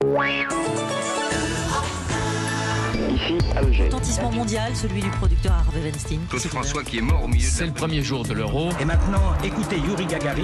Ici, Alger. Retentissement mondial, celui du producteur Harvey Weinstein. Claude François qui est mort au milieu de C'est le premier jour de l'Euro. Et maintenant, écoutez Yuri Gagarin.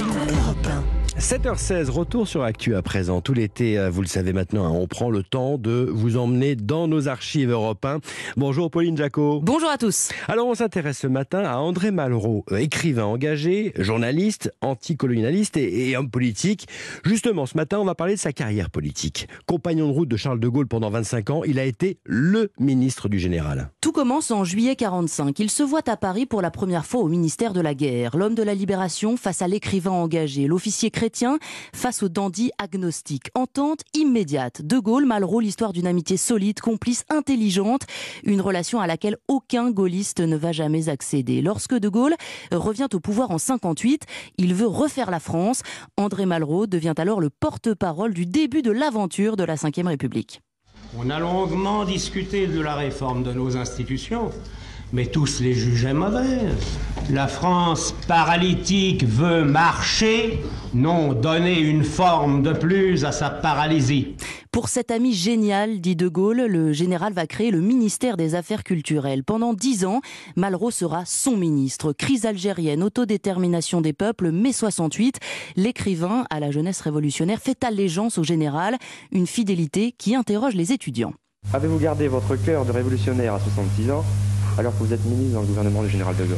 7h16, retour sur Actu à présent. Tout l'été, vous le savez maintenant, on prend le temps de vous emmener dans nos archives Europe 1. Bonjour Pauline Jacot. Bonjour à tous. Alors on s'intéresse ce matin à André Malraux, écrivain engagé, journaliste, anticolonialiste et homme politique. Justement, ce matin, on va parler de sa carrière politique. Compagnon de route de Charles de Gaulle pendant 25 ans, il a été le ministre du Général. Tout commence en juillet 45. Il se voit à Paris pour la première fois au ministère de la Guerre. L'homme de la Libération face à l'écrivain engagé, l'officier chrétien face au dandy agnostique. Entente immédiate. De Gaulle, Malraux, l'histoire d'une amitié solide, complice, intelligente. Une relation à laquelle aucun gaulliste ne va jamais accéder. Lorsque De Gaulle revient au pouvoir en 58, il veut refaire la France. André Malraux devient alors le porte-parole du début de l'aventure de la Ve République. On a longuement discuté de la réforme de nos institutions, mais tous les jugeaient mauvaises. La France paralytique veut marcher, non donner une forme de plus à sa paralysie. Pour cet ami génial, dit De Gaulle, le général va créer le ministère des Affaires culturelles. Pendant 10 ans, Malraux sera son ministre. Crise algérienne, autodétermination des peuples, mai 68. L'écrivain, à la jeunesse révolutionnaire, fait allégeance au général, une fidélité qui interroge les étudiants. Avez-vous gardé votre cœur de révolutionnaire à 66 ans alors que vous êtes ministre dans le gouvernement du général de Gaulle?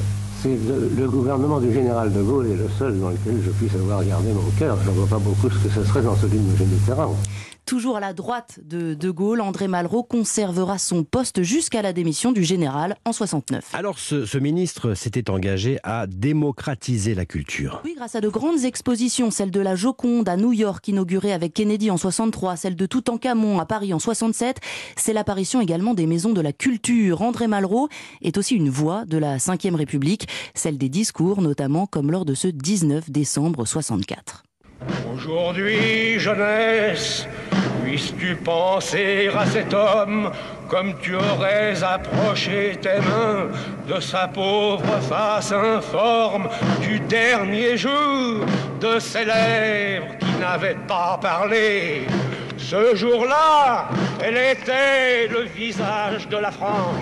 Le gouvernement du général de Gaulle est le seul dans lequel je puisse avoir gardé mon cœur. Je ne vois pas beaucoup ce que ce serait dans celui de M. Mitterrand. Toujours à la droite de De Gaulle, André Malraux conservera son poste jusqu'à la démission du général en 69. Alors ce ministre s'était engagé à démocratiser la culture. Oui, grâce à de grandes expositions, celle de la Joconde à New York, inaugurée avec Kennedy en 63, celle de Toutankhamon à Paris en 67, c'est l'apparition également des maisons de la culture. André Malraux est aussi une voix de la Ve République, celle des discours notamment, comme lors de ce 19 décembre 64. Aujourd'hui, jeunesse, puisses-tu penser à cet homme comme tu aurais approché tes mains de sa pauvre face informe du dernier jour, de ses lèvres qui n'avaient pas parlé. Ce jour-là, elle était le visage de la France.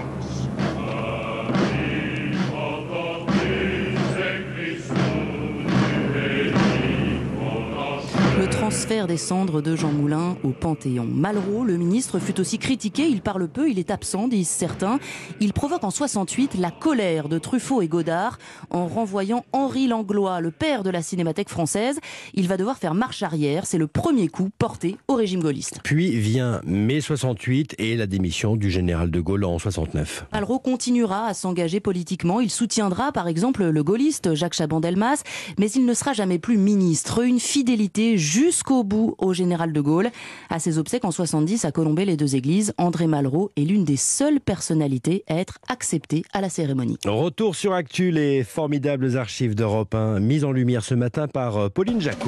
Le transfert des cendres de Jean Moulin au Panthéon. Malraux, le ministre, fut aussi critiqué. Il parle peu, il est absent, disent certains. Il provoque en 68 la colère de Truffaut et Godard en renvoyant Henri Langlois, le père de la Cinémathèque française. Il va devoir faire marche arrière. C'est le premier coup porté au régime gaulliste. Puis vient mai 68 et la démission du général de Gaulle en 69. Malraux continuera à s'engager politiquement. Il soutiendra par exemple le gaulliste Jacques Chaban-Delmas, mais il ne sera jamais plus ministre. Une fidélité jusqu'au bout au général de Gaulle. À ses obsèques en 70 à Colombey-les-Deux-Églises, André Malraux est l'une des seules personnalités à être acceptée à la cérémonie. Retour sur Actu, les formidables archives d'Europe 1 mises en lumière ce matin par Pauline Jacot.